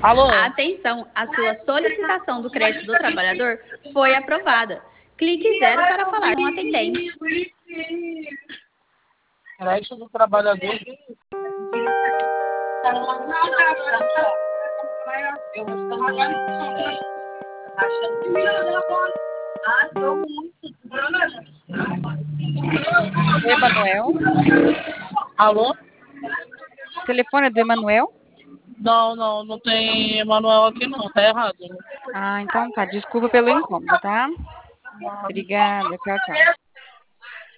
Alô? Atenção, a sua solicitação do crédito do trabalhador foi aprovada. Clique zero para falar com o atendente. Crédito do trabalhador. Oi, Emanuel. Alô? Telefone é do Emanuel? Não tem Emanuel aqui não, tá errado. Ah, então tá. Desculpa pelo incômodo, tá? Obrigada. Tchau, tchau.